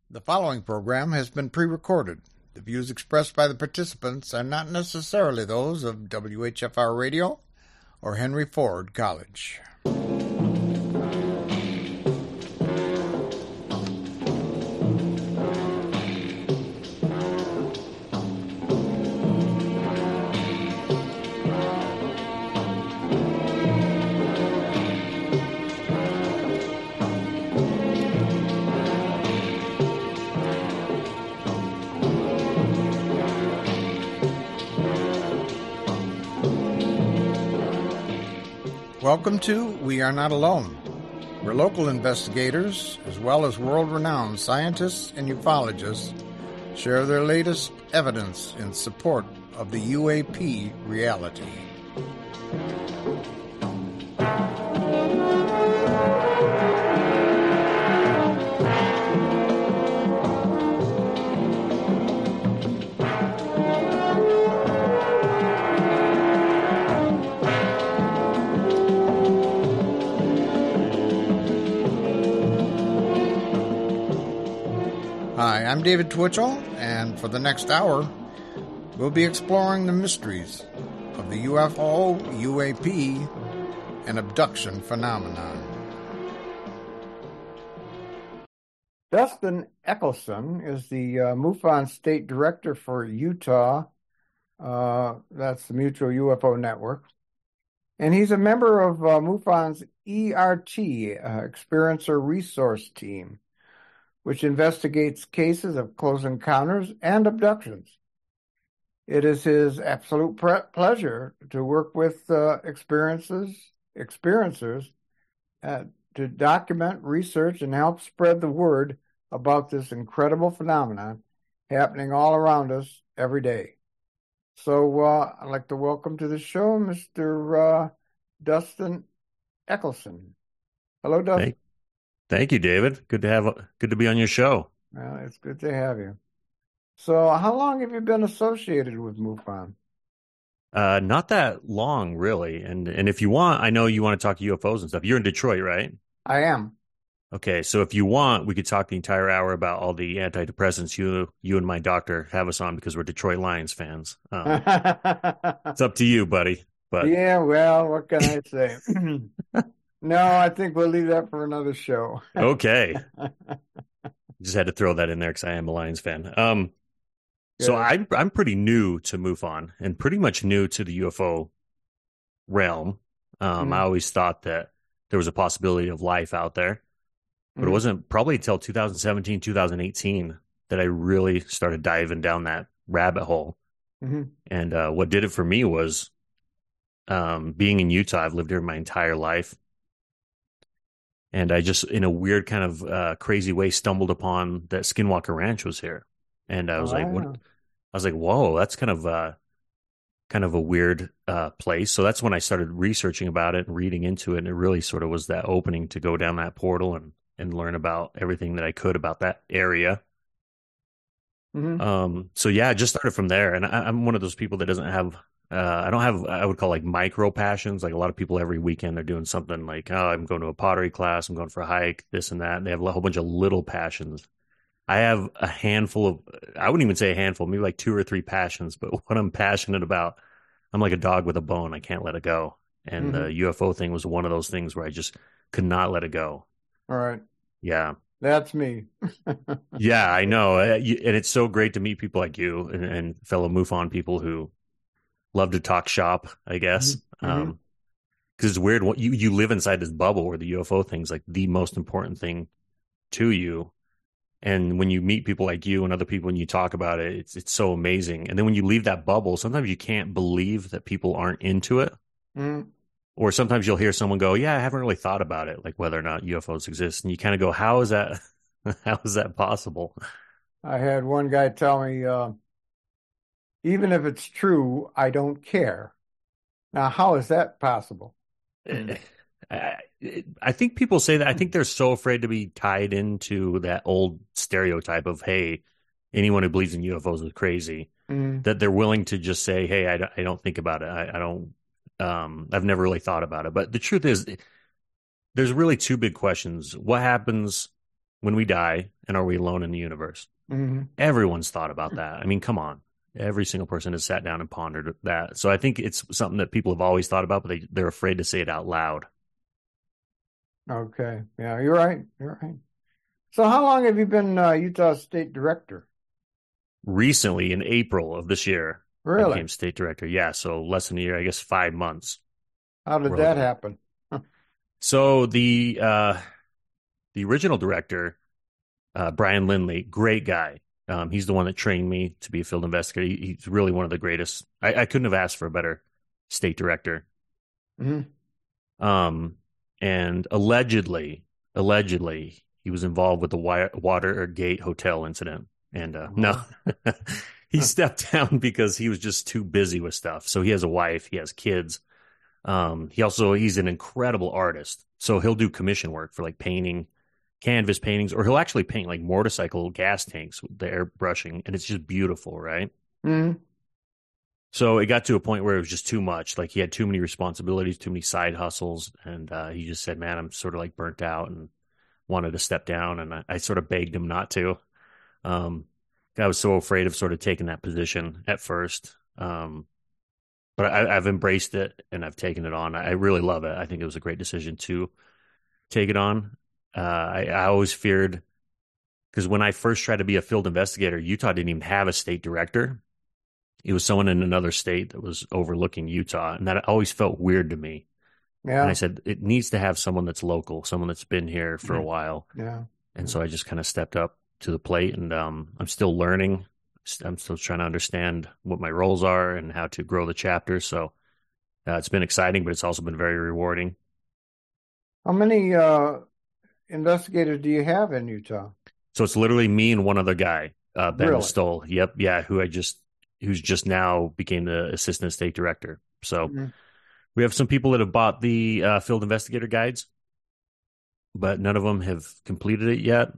The following program has been pre-recorded. The views expressed by the participants are not necessarily those of WHFR Radio or Henry Ford College. Welcome to We Are Not Alone, where local investigators, as well as world-renowned scientists and ufologists, share their latest evidence in support of the UAP reality. Hi, I'm David Twitchell, and for the next hour, we'll be exploring the mysteries of the UFO, UAP, and abduction phenomenon. Dustin Eccleston is the MUFON State Director for Utah. That's the Mutual UFO Network. And he's a member of MUFON's ERT, Experiencer Resource Team, which investigates cases of close encounters and abductions. It is his absolute pleasure to work with experiencers to document, research, and help spread the word about this incredible phenomenon happening all around us every day. So I'd like to welcome to the show Mr. Dustin Eccleston. Hello, Dustin. Thank you, David. Good to be on your show. Well, it's good to have you. So, how long have you been associated with MUFON? Not that long, really. And if you want, I know you want to talk UFOs and stuff. You're in Detroit, right? I am. Okay, so if you want, we could talk the entire hour about all the antidepressants you and my doctor have us on because we're Detroit Lions fans. It's up to you, buddy. But yeah, well, what can I say? No, I think we'll leave that for another show. Okay. Just had to throw that in there because I am a Lions fan. So I'm pretty new to MUFON and pretty much new to the UFO realm. I always thought that there was a possibility of life out there, but it wasn't probably until 2017, 2018 that I really started diving down that rabbit hole. And what did it for me was being in Utah. I've lived here my entire life. And I just, in a weird kind of crazy way, stumbled upon that Skinwalker Ranch was here, and I was like, "What?" I was like, "Whoa, that's kind of a weird place." So that's when I started researching about it and reading into it, and it really sort of was that opening to go down that portal and learn about everything that I could about that area. So yeah, I just started from there, and I'm one of those people that doesn't have. I don't have, I would call like micro passions. Like a lot of people every weekend, they're doing something like, oh, I'm going to a pottery class, I'm going for a hike, this and that. And they have a whole bunch of little passions. I have a handful of, I wouldn't even say a handful, maybe like 2 or 3 passions. But what I'm passionate about, I'm like a dog with a bone. I can't let it go. And the UFO thing was one of those things where I just could not let it go. All right. Yeah. That's me. Yeah, I know. And it's so great to meet people like you and fellow MUFON people who love to talk shop, I guess. Because it's weird. You live inside this bubble where the UFO thing's like the most important thing to you. And when you meet people like you and other people and you talk about it, it's so amazing. And then when you leave that bubble, sometimes you can't believe that people aren't into it. Or sometimes you'll hear someone go, yeah, I haven't really thought about it, like whether or not UFOs exist. And you kind of go, how is that possible? I had one guy tell me, even if it's true, I don't care. Now, how is that possible? I think people say that. I think they're so afraid to be tied into that old stereotype of, hey, anyone who believes in UFOs is crazy, that they're willing to just say, hey, I don't think about it. I don't, I've never really thought about it. But the truth is, there's really 2 big questions. What happens when we die, and are we alone in the universe? Mm-hmm. Everyone's thought about that. I mean, come on. Every single person has sat down and pondered that. So I think it's something that people have always thought about, but they're afraid to say it out loud. Okay. Yeah, you're right. You're right. So how long have you been Utah State Director? Recently, in April of this year, I Really? became state director. Yeah, so less than a year, I guess 5 months. How did We're that hoping. happen? So the original director, Brian Lindley, great guy. He's the one that trained me to be a field investigator. He's really one of the greatest. I couldn't have asked for a better state director. Mm-hmm. And allegedly, he was involved with the Watergate Hotel incident. And no, he stepped down because he was just too busy with stuff. So he has a wife, he has kids. He's an incredible artist. So he'll do commission work for like painting, canvas paintings, or he'll actually paint like motorcycle gas tanks with the airbrushing, and it's just beautiful, right? Mm-hmm. So it got to a point where it was just too much. Like he had too many responsibilities, too many side hustles, and he just said, "Man, I'm sort of like burnt out," and wanted to step down. And I sort of begged him not to. I was so afraid of sort of taking that position at first. But I've embraced it and I've taken it on. I really love it. I think it was a great decision to take it on. I always feared, because when I first tried to be a field investigator, Utah didn't even have a state director. It was someone in another state that was overlooking Utah, and that always felt weird to me. Yeah. And I said, it needs to have someone that's local, someone that's been here for a while. Yeah. And so I just kind of stepped up to the plate, and I'm still learning. I'm still trying to understand what my roles are and how to grow the chapter. So it's been exciting, but it's also been very rewarding. How many investigators do you have in Utah? So it's literally me and one other guy, Ben Really? Stoll. Yep. Yeah. Who's just now became the assistant state director. So we have some people that have bought the field investigator guides, but none of them have completed it yet.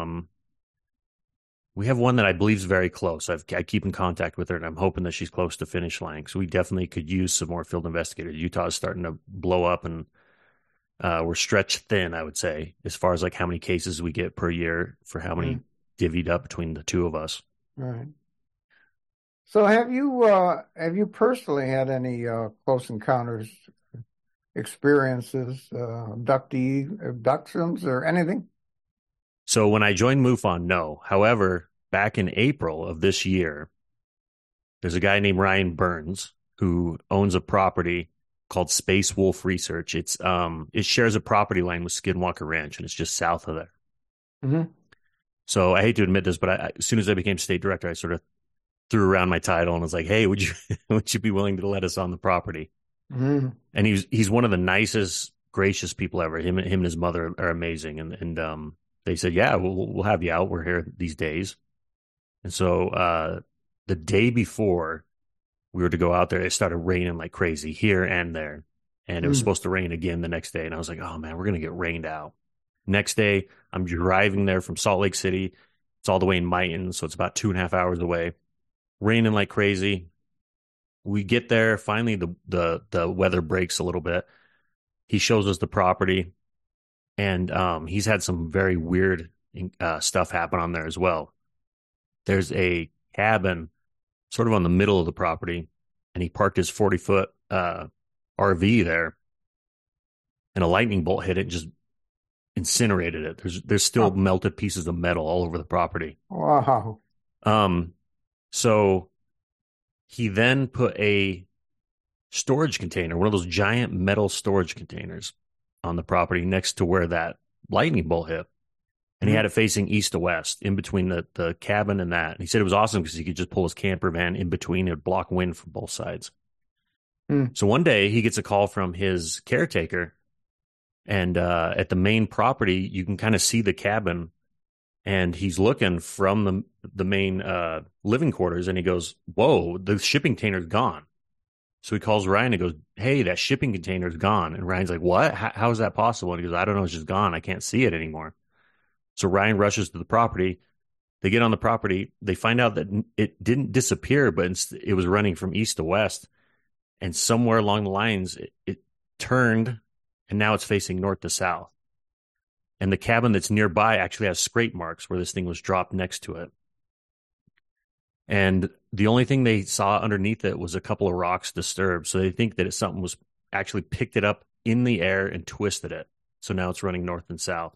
We have one that I believe is very close. I keep in contact with her, and I'm hoping that she's close to finish line. So we definitely could use some more field investigators. Utah is starting to blow up, and we're stretched thin, I would say, as far as like how many cases we get per year for how many divvied up between the two of us. All right. So have you personally had any close encounters, experiences, abductions, or anything? So when I joined MUFON, no. However, back in April of this year, there's a guy named Ryan Burns who owns a property called Space Wolf Research. It shares a property line with Skinwalker Ranch, and it's just south of there. Mm-hmm. So I hate to admit this, but as soon as I became state director, I sort of threw around my title and was like, "Hey, would you be willing to let us on the property?" Mm-hmm. And he's one of the nicest, gracious people ever. Him and his mother are amazing, and they said, "Yeah, we'll have you out. We're here these days." And so the day before we were to go out there, it started raining like crazy here and there, and it was supposed to rain again the next day. And I was like, "Oh man, we're gonna get rained out." Next day, I'm driving there from Salt Lake City. It's all the way in Mighton, so it's about 2.5 hours away. Raining like crazy. We get there. Finally, the weather breaks a little bit. He shows us the property, and he's had some very weird stuff happen on there as well. There's a cabin sort of on the middle of the property, and he parked his 40-foot RV there, and a lightning bolt hit it and just incinerated it. There's still melted pieces of metal all over the property. Wow. So he then put a storage container, one of those giant metal storage containers, on the property next to where that lightning bolt hit. And he had it facing east to west in between the cabin and that. And he said it was awesome because he could just pull his camper van in between. It would block wind from both sides. So one day he gets a call from his caretaker, and at the main property, you can kind of see the cabin, and he's looking from the main living quarters, and he goes, "Whoa, the shipping container's gone." So he calls Ryan and goes, "Hey, that shipping container's gone." And Ryan's like, "What? How is that possible?" And he goes, "I don't know. It's just gone. I can't see it anymore." So Ryan rushes to the property. They get on the property. They find out that it didn't disappear, but it was running from east to west. And somewhere along the lines, it turned, and now it's facing north to south. And the cabin that's nearby actually has scrape marks where this thing was dropped next to it. And the only thing they saw underneath it was a couple of rocks disturbed. So they think that something was actually picked it up in the air and twisted it. So now it's running north and south.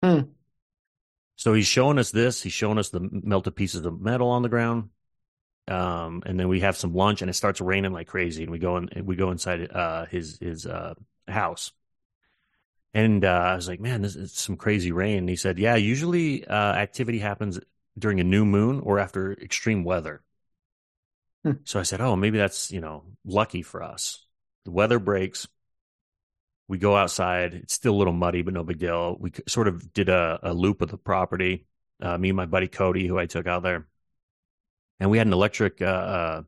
So he's showing us this. He's showing us the melted pieces of metal on the ground. And then we have some lunch, and it starts raining like crazy. And we go inside his house. And I was like, man, this is some crazy rain. And he said, yeah, usually activity happens during a new moon or after extreme weather. So I said, oh, maybe that's, lucky for us. The weather breaks. We go outside. It's still a little muddy, but no big deal. We sort of did a loop of the property. Me and my buddy Cody, who I took out there. And we had an electromagnetic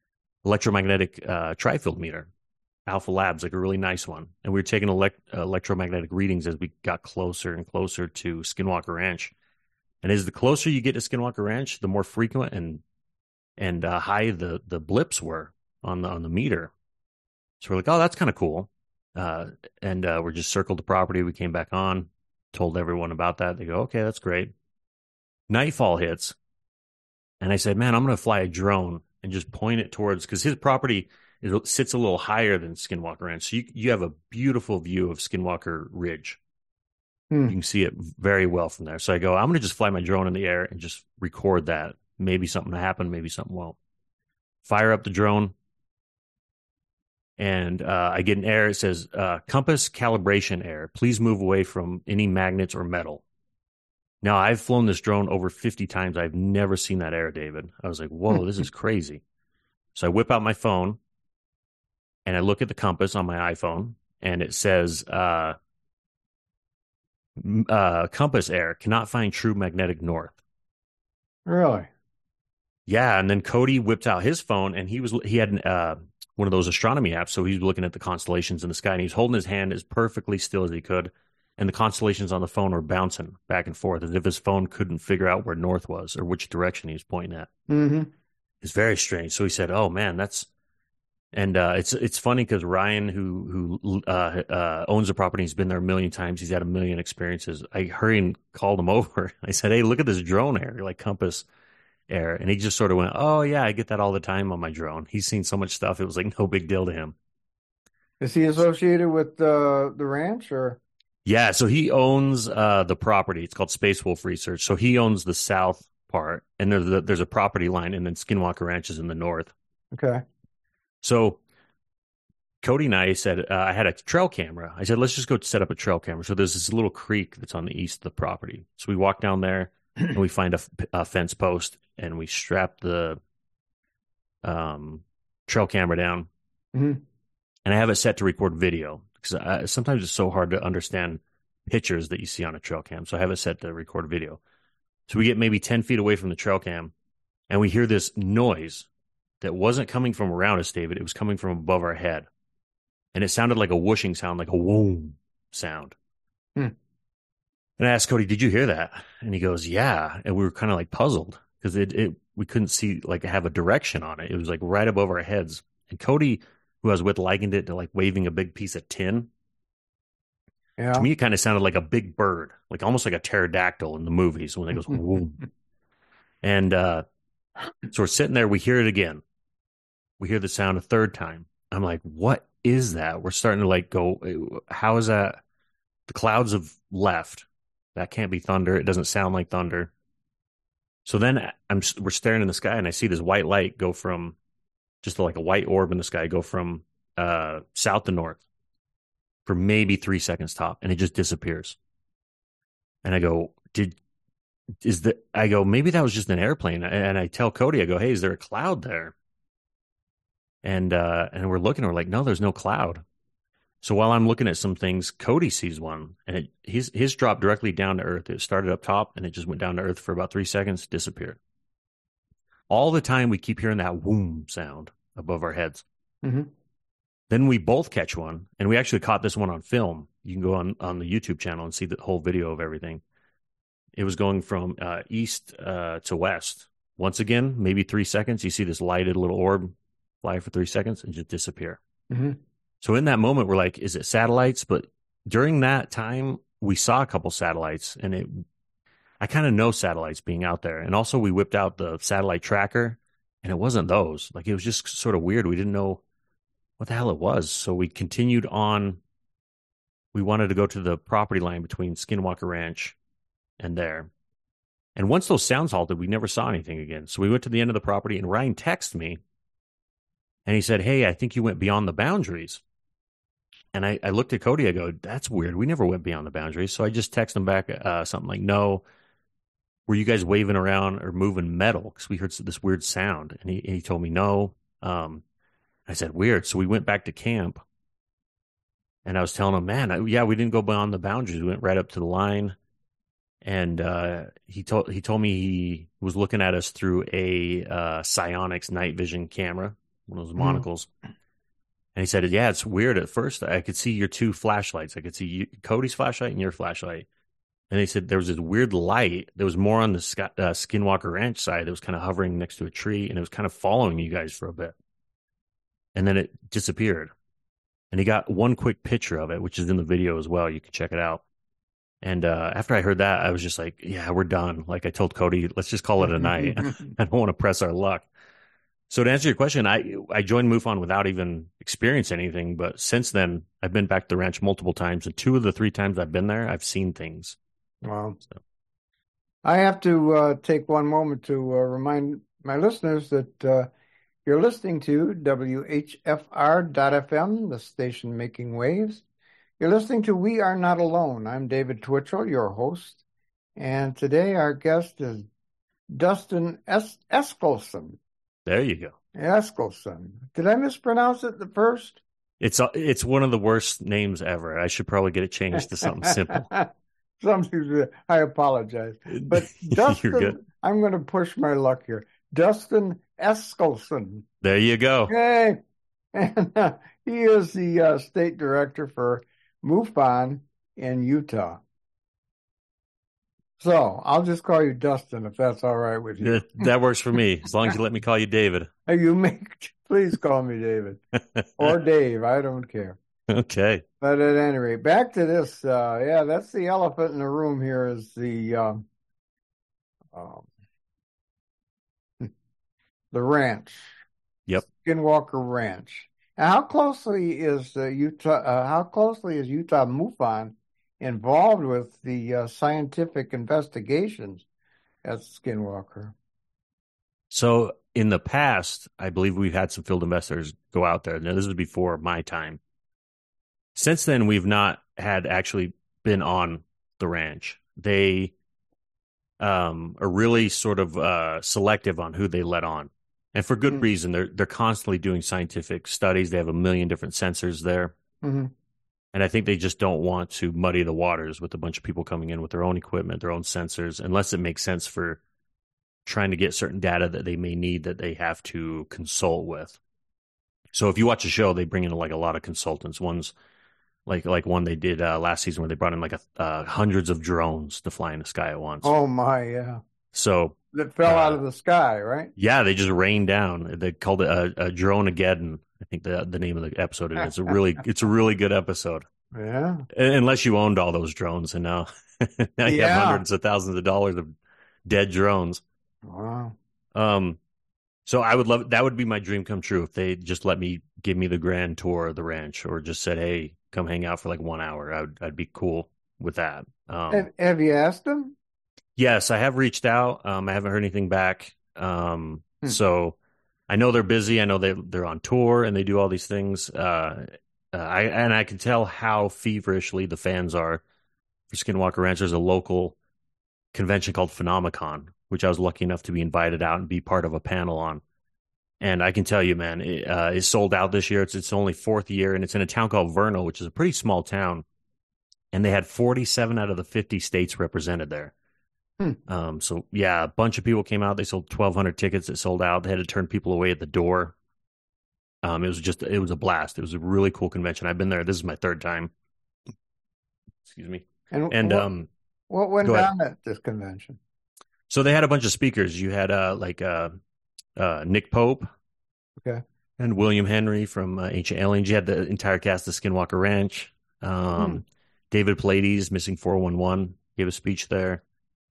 trifield meter, Alpha Labs, like a really nice one. And we were taking electromagnetic readings as we got closer and closer to Skinwalker Ranch. And as the closer you get to Skinwalker Ranch, the more frequent and high the blips were on the meter. So we're like, oh, that's kind of cool. And we're just circled the property. We came back on, told everyone about that. They go, okay, that's great. Nightfall hits. And I said, man, I'm going to fly a drone and just point it towards, because his property sits a little higher than Skinwalker Ranch. So you have a beautiful view of Skinwalker Ridge. You can see it very well from there. So I go, I'm going to just fly my drone in the air and just record that. Maybe something will happen, maybe something won't. Fire up the drone. And I get an error. It says, compass calibration error. Please move away from any magnets or metal. Now, I've flown this drone over 50 times. I've never seen that error, David. I was like, whoa, this is crazy. So I whip out my phone, and I look at the compass on my iPhone, and it says, compass error, cannot find true magnetic north. Really? Yeah, and then Cody whipped out his phone, and he had one of those astronomy apps, so he was looking at the constellations in the sky, and he was holding his hand as perfectly still as he could. And the constellations on the phone were bouncing back and forth as if his phone couldn't figure out where north was or which direction he was pointing at. It's very strange. So he said, oh, man, that's... And it's funny because Ryan, who owns the property, he's been there a million times. He's had a million experiences. I hurried and called him over. I said, hey, look at this drone error, like compass error. And he just sort of went, oh, yeah, I get that all the time on my drone. He's seen so much stuff. It was like no big deal to him. Is he associated with the ranch or... Yeah, so he owns the property. It's called Space Wolf Research. So he owns the south part, and there's a property line, and then Skinwalker Ranch is in the north. Okay. So Cody and I said, I had a trail camera. I said, let's just go set up a trail camera. So there's this little creek that's on the east of the property. So we walk down there, and we find a fence post, and we strap the trail camera down. And I have it set to record video. Because sometimes it's so hard to understand pictures that you see on a trail cam. So I have it set to record video. So we get maybe 10 feet away from the trail cam, and we hear this noise that wasn't coming from around us, David. It was coming from above our head. And it sounded like a whooshing sound, like a whoom sound. And I asked Cody, did you hear that? And he goes, yeah. And we were kind of like puzzled because we couldn't see, like, have a direction on it. It was like right above our heads. And Cody, who I was with, likened it to like waving a big piece of tin. Yeah. To me, it kind of sounded like a big bird, like almost like a pterodactyl in the movies when it goes, whoom. And so we're sitting there. We hear it again. We hear the sound a third time. I'm like, what is that? We're starting to like go, how is that? The clouds have left. That can't be thunder. It doesn't sound like thunder. So then we're staring in the sky, and I see this white light go from just like a white orb in the sky, go from south to north for maybe 3 seconds top, and it just disappears. And I go, maybe that was just an airplane. And I tell Cody, I go, hey, is there a cloud there? And we're looking, and we're like, no, there's no cloud. So while I'm looking at some things, Cody sees one, and his dropped directly down to earth. It started up top, and it just went down to earth for about 3 seconds, disappeared. All the time we keep hearing that whoom sound above our heads. Then we both catch one, and we actually caught this one on film. You can go on the YouTube channel and see the whole video of everything. It was going from east to west. Once again, maybe 3 seconds, you see this lighted little orb fly for 3 seconds and just disappear. So in that moment, we're like, is it satellites? But during that time, we saw a couple satellites, and I kind of know satellites being out there. And also we whipped out the satellite tracker, and it wasn't those. Like, it was just sort of weird. We didn't know what the hell it was. So we continued on. We wanted to go to the property line between Skinwalker Ranch and there. And once those sounds halted, we never saw anything again. So we went to the end of the property, and Ryan texted me, and he said, "Hey, I think you went beyond the boundaries." And I looked at Cody. I go, "That's weird. We never went beyond the boundaries." So I just texted him back something like, "No, were you guys waving around or moving metal? Because we heard this weird sound." And he told me no. I said, "Weird." So we went back to camp, and I was telling him, "Man, yeah, we didn't go beyond the boundaries. We went right up to the line." And he told me he was looking at us through a Psionics night vision camera, one of those monocles. And he said, "Yeah, it's weird. At first, I could see your two flashlights. I could see Cody's flashlight and your flashlight." And they said there was this weird light that was more on the Skinwalker Ranch side that was kind of hovering next to a tree, and it was kind of following you guys for a bit. And then it disappeared. And he got one quick picture of it, which is in the video as well. You can check it out. And after I heard that, I was just like, yeah, we're done. Like, I told Cody, let's just call it a night. I don't want to press our luck. So to answer your question, I joined MUFON without even experiencing anything. But since then, I've been back to the ranch multiple times. And 2 of the 3 times I've been there, I've seen things. Wow. So. I have to take one moment to remind my listeners that you're listening to WHFR.FM, the station making waves. You're listening to We Are Not Alone. I'm David Twitchell, your host. And today our guest is Dustin Eskildsen. There you go. Eskildsen. Did I mispronounce it at first? It's one of the worst names ever. I should probably get it changed to something simple. I apologize. But Dustin, you're good. I'm going to push my luck here. Dustin Eskildsen. There you go. Hey. And he is the state director for MUFON in Utah. So I'll just call you Dustin if that's all right with you. That works for me, as long as you let me call you David. Please call me David or Dave. I don't care. Okay. But at any rate, back to this. That's the elephant in the room here is the ranch. Yep. Skinwalker Ranch. Now, how closely is Utah MUFON involved with the scientific investigations at Skinwalker? So in the past, I believe we've had some field investors go out there. Now, this was before my time. Since then, we've not had actually been on the ranch. They are really sort of selective on who they let on. And for good reason. They're constantly doing scientific studies. They have 1 million different sensors there. Mm-hmm. And I think they just don't want to muddy the waters with a bunch of people coming in with their own equipment, their own sensors, unless it makes sense for trying to get certain data that they may need that they have to consult with. So if you watch a show, they bring in like a lot of consultants. One's like one they did last season where they brought in like hundreds of drones to fly in the sky at once. Oh my, yeah. So that fell out of the sky, right? Yeah, they just rained down. They called it a Drone-ageddon. I think the name of the episode is. It's a really good episode. Yeah. Unless you owned all those drones, and now you have hundreds of thousands of dollars of dead drones. Wow. So I would love that. Would be my dream come true if they just give me the grand tour of the ranch, or just said, "Hey, come hang out for like 1 hour." I'd be cool with that. Have you asked them? Yes, I have reached out. I haven't heard anything back. So I know they're busy. I know they're on tour and they do all these things. I can tell how feverishly the fans are for Skinwalker Ranch. There's a local convention called Phenomicon, which I was lucky enough to be invited out and be part of a panel on. And I can tell you, man, it's sold out this year. It's only 4th year, and it's in a town called Vernal, which is a pretty small town. And they had 47 out of the 50 states represented there. So yeah, a bunch of people came out. They sold 1,200 tickets that sold out. They had to turn people away at the door. It was a blast. It was a really cool convention. I've been there. This is my 3rd time. Excuse me. And what went down at this convention? So they had a bunch of speakers. You had Nick Pope, okay, and William Henry from Ancient Aliens. You had the entire cast of Skinwalker Ranch. David Pallades, Missing 411, gave a speech there.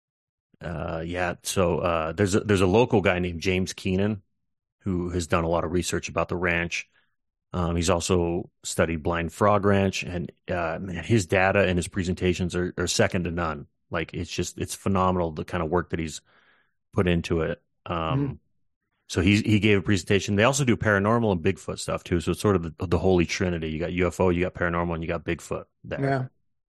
There's a local guy named James Keenan who has done a lot of research about the ranch. He's also studied Blind Frog Ranch, and man, his data and his presentations are second to none. Like it's phenomenal the kind of work that he's put into it. Mm. So he gave a presentation. They also do paranormal and Bigfoot stuff too. So it's sort of the holy trinity. You got UFO, you got paranormal, and you got Bigfoot there. Yeah.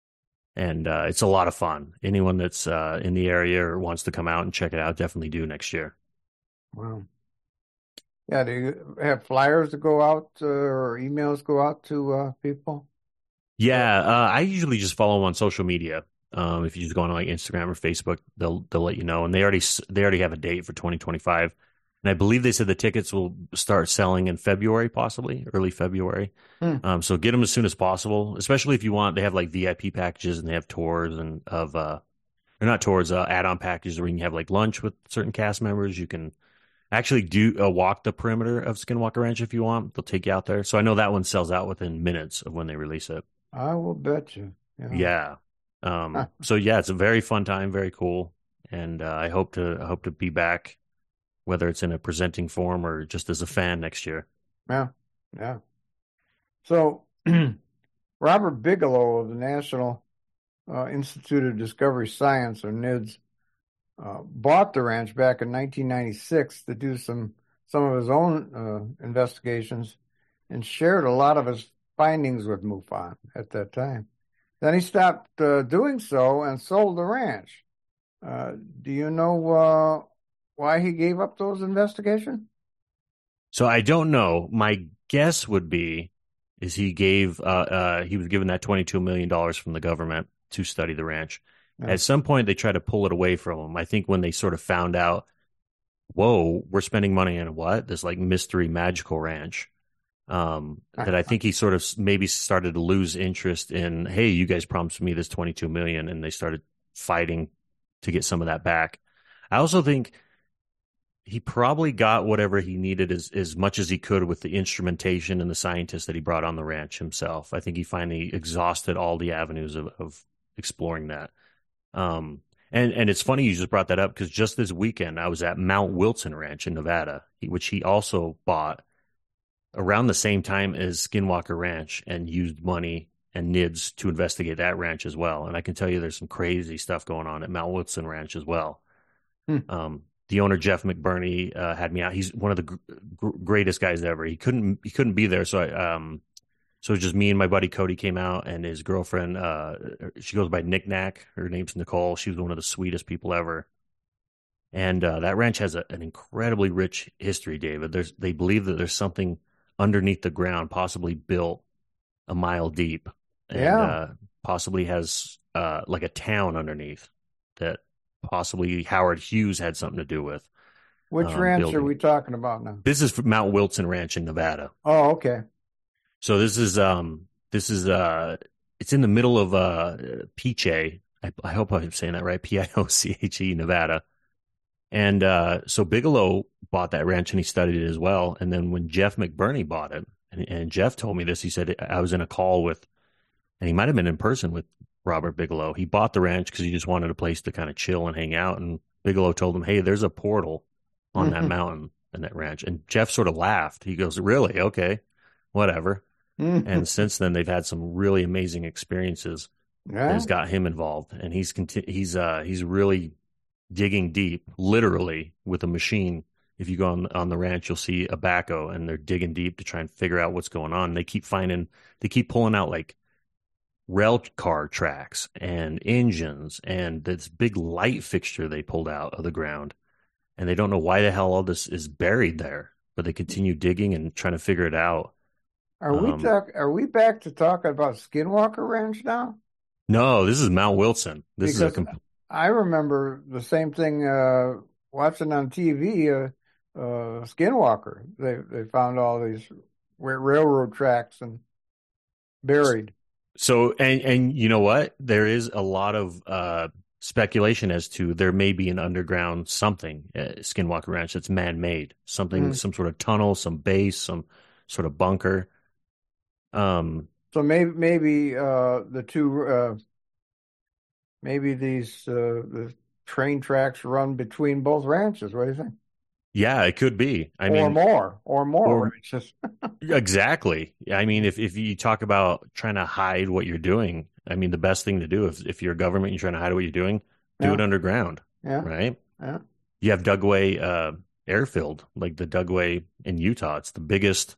And it's a lot of fun. Anyone that's in the area or wants to come out and check it out, definitely do next year. Wow. Yeah, do you have flyers to go out or emails go out to people? Yeah, I usually just follow them on social media. If you just go on like Instagram or Facebook, they'll let you know. And they already have a date for 2025. And I believe they said the tickets will start selling in February, possibly early February. So get them as soon as possible, especially if you want. They have like VIP packages and they have tours and they're not tours, add-on packages where you can have like lunch with certain cast members. You can actually do walk the perimeter of Skinwalker Ranch if you want. They'll take you out there. So I know that one sells out within minutes of when they release it. I will bet you. Yeah. So yeah, it's a very fun time, very cool, and I hope to be back, whether it's in a presenting form or just as a fan next year. Yeah, yeah. So Robert Bigelow of the National Institute of Discovery Science, or NIDS, bought the ranch back in 1996 to do some of his own investigations, and shared a lot of his findings with MUFON at that time. Then he stopped doing so and sold the ranch. Do you know why he gave up those investigations? So I don't know. My guess would be is he was given that $22 million from the government to study the ranch. Yeah. At some point, they tried to pull it away from him. I think when they sort of found out, whoa, we're spending money on what? This like mystery magical ranch. That I think he sort of maybe started to lose interest in, hey, you guys promised me this 22 million, and they started fighting to get some of that back. I also think he probably got whatever he needed as much as he could with the instrumentation and the scientists that he brought on the ranch himself. I think he finally exhausted all the avenues of exploring that. And it's funny you just brought that up because just this weekend I was at Mount Wilson Ranch in Nevada, which he also bought around the same time as Skinwalker Ranch and used money and NIDS to investigate that ranch as well. And I can tell you there's some crazy stuff going on at Mount Wilson Ranch as well. The owner, Jeff McBurney, had me out. He's one of the greatest guys ever. He couldn't be there. So so it was just me and my buddy Cody came out, and his girlfriend, she goes by Knick Knack. Her name's Nicole. She was one of the sweetest people ever. And that ranch has an incredibly rich history, David. They believe that there's something underneath the ground, possibly built a mile deep, and possibly has like a town underneath that possibly Howard Hughes had something to do with. Which ranch building. Are we talking about now? This is from Mount Wilson Ranch in Nevada. Oh, okay. So this is it's in the middle of Pioche. I hope I'm saying that right. Pioche, Nevada. And so Bigelow bought that ranch and he studied it as well. And then when Jeff McBurney bought it, and Jeff told me this, he said, I was in a call with, and he might have been in person with Robert Bigelow. He bought the ranch because he just wanted a place to kind of chill and hang out. And Bigelow told him, hey, there's a portal on that mountain and that ranch. And Jeff sort of laughed. He goes, really? Okay, whatever. And since then, they've had some really amazing experiences that has got him involved. And he's really digging deep, literally with a machine. If you go on the ranch, you'll see a backhoe, and they're digging deep to try and figure out what's going on. They keep pulling out like rail car tracks and engines and this big light fixture they pulled out of the ground. And they don't know why the hell all this is buried there, but they continue digging and trying to figure it out. Are we back to talking about Skinwalker Ranch now? No, this is Mount Wilson. I remember the same thing watching on TV. Skinwalker. They found all these railroad tracks and buried. So and you know what? There is a lot of speculation as to there may be an underground something at Skinwalker Ranch that's man-made, something, some sort of tunnel, some base, some sort of bunker. So So maybe the two maybe these the train tracks run between both ranches. What do you think? Yeah, it could be. I Or mean, more, or more or ranches. exactly. I mean, if you talk about trying to hide what you're doing, I mean, the best thing to do if you're a government, you're trying to hide what you're doing, do it Yeah, underground, yeah, right? yeah. You have Dugway airfield, like the Dugway in Utah. It's the biggest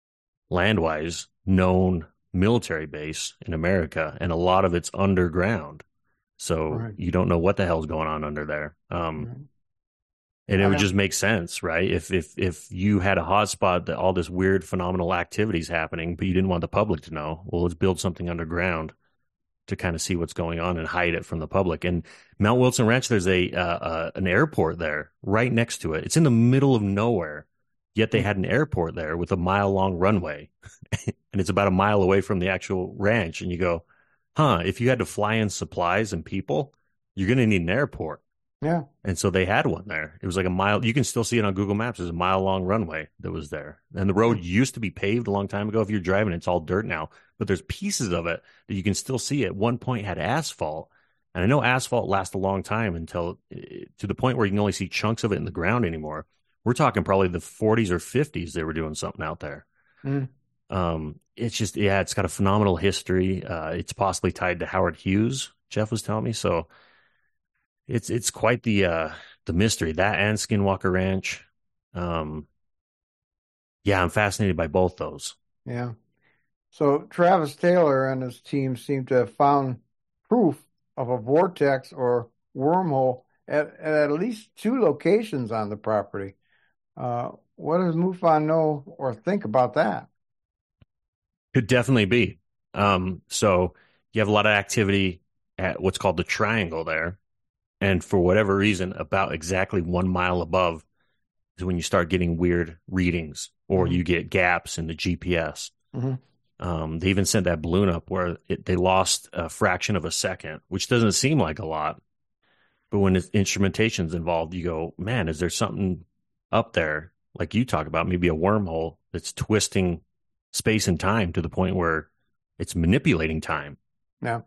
landwise known military base in America, and a lot of it's underground. So Right. you don't know what the hell's going on under there. Right. And it would I, just make sense, right? If you had a hotspot that all this weird phenomenal activities happening, but you didn't want the public to know, well, let's build something underground to kind of see what's going on and hide it from the public. And Mount Wilson Ranch, there's a an airport there right next to it. It's in the middle of nowhere, yet they had an airport there with a mile long runway, and it's about a mile away from the actual ranch. And you go, huh? If you had to fly in supplies and people, you're going to need an airport. yeah. And so they had one there. It was like a mile. You can still see it on Google Maps. There's a mile long runway that was there. And the road used to be paved a long time ago. If you're driving, it's all dirt now. But there's pieces of it that you can still see. At one point, had asphalt. And I know asphalt lasts a long time until to the point where you can only see chunks of it in the ground anymore. We're talking probably the 40s or 50s they were doing something out there. Mm. It's just, yeah, it's got a phenomenal history. It's possibly tied to Howard Hughes, Jeff was telling me. So it's quite the mystery, that and Skinwalker Ranch. Um, yeah, I'm fascinated by both those. Yeah. So Travis Taylor and his team seem to have found proof of a vortex or wormhole at least two locations on the property. What does MUFON know or think about that? Could definitely be. So you have a lot of activity at what's called the Triangle there, and for whatever reason, about exactly 1 mile above is when you start getting weird readings, or you get gaps in the GPS. Mm-hmm. They even sent that balloon up where they lost a fraction of a second, which doesn't seem like a lot. But when instrumentation's involved, you go, man, is there something up there, like you talk about, maybe a wormhole that's twisting space and time to the point where it's manipulating time. Yeah.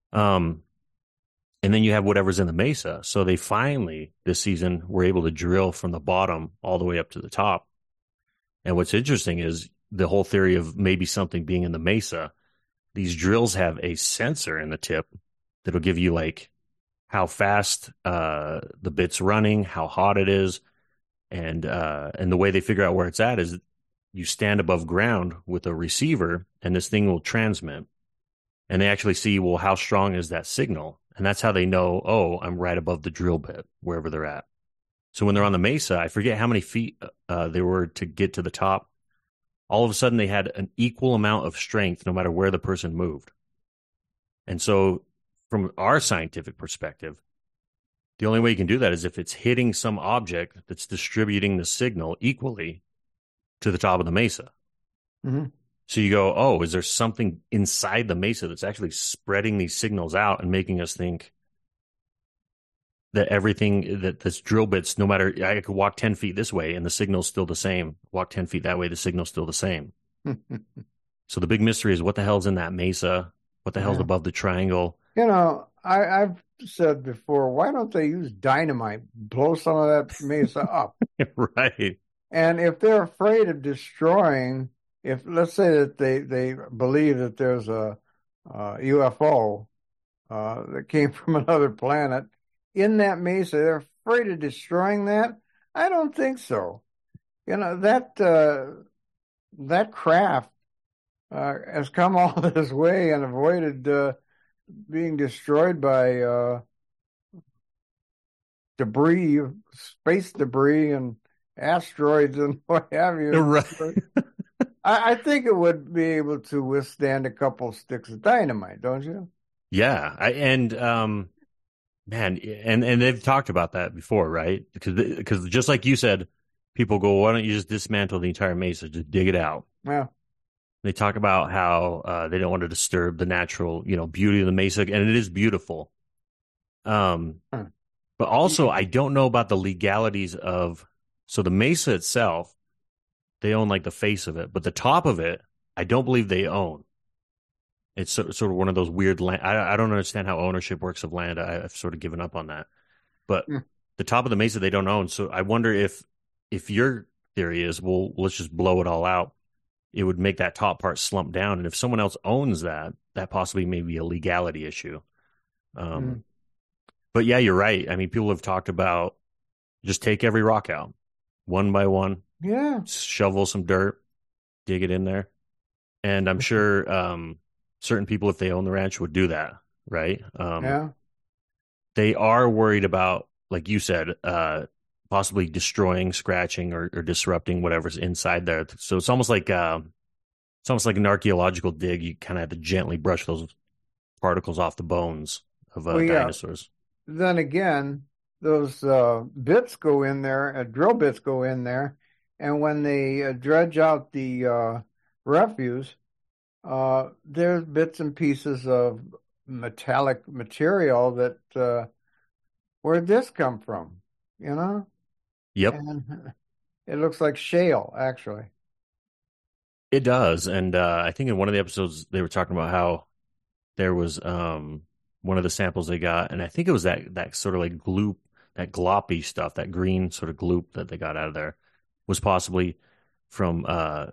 And then you have whatever's in the mesa. So they finally, this season, were able to drill from the bottom all the way up to the top. And what's interesting is the whole theory of maybe something being in the mesa. These drills have a sensor in the tip that'll give you like how fast the bit's running, how hot it is, and the way they figure out where it's at is you stand above ground with a receiver, and this thing will transmit. And they actually see, well, how strong is that signal? And that's how they know, oh, I'm right above the drill bit, wherever they're at. So when they're on the mesa, I forget how many feet they were to get to the top. All of a sudden, they had an equal amount of strength no matter where the person moved. And so from our scientific perspective, the only way you can do that is if it's hitting some object that's distributing the signal equally to the top of the mesa. Mm-hmm. So you go, oh, is there something inside the mesa that's actually spreading these signals out and making us think that everything that's drill bits, no matter, I could walk 10 feet this way and the signal's still the same. Walk 10 feet that way, the signal's still the same. So the big mystery is what the hell's in that mesa? What the hell's above the triangle? You know, I've said before, why don't they use dynamite, blow some of that mesa up? Right. And if they're afraid of destroying, if let's say that they believe that there's a UFO that came from another planet in that mesa, they're afraid of destroying that. I don't think so. You know, that craft has come all this way and avoided being destroyed by debris, space debris, and asteroids and what have you. Right. I think it would be able to withstand a couple sticks of dynamite, don't you? Yeah, man, and they've talked about that before, right? Because just like you said, people go, why don't you just dismantle the entire mesa, just dig it out? Yeah. They talk about how they don't want to disturb the natural, beauty of the mesa, and it is beautiful. But also, I don't know about the legalities of, so the mesa itself, they own like the face of it, but the top of it, I don't believe they own. It's sort of one of those weird land. I don't understand how ownership works of land. I've sort of given up on that. But Hmm. the top of the mesa they don't own. So I wonder if your theory is, well, let's just blow it all out. It would make that top part slump down, and if someone else owns that, that possibly may be a legality issue. Hmm. Um, but yeah, you're right. I mean, people have talked about just take every rock out one by one, Yeah. shovel some dirt, dig it in there, and I'm sure certain people, if they own the ranch, would do that, right? Yeah. They are worried about, like you said, possibly destroying, scratching, or disrupting whatever's inside there. So it's almost like an archaeological dig. You kind of have to gently brush those particles off the bones of Well, yeah. dinosaurs. Then again, those bits go in there, drill bits go in there, and when they dredge out the refuse, there's bits and pieces of metallic material that where'd this come from? You know? Yep, And it looks like shale, actually. it does. And I think in one of the episodes they were talking about how there was one of the samples they got, and I think it was that sort of like gloop, that gloppy stuff, that green sort of gloop that they got out of there, was possibly from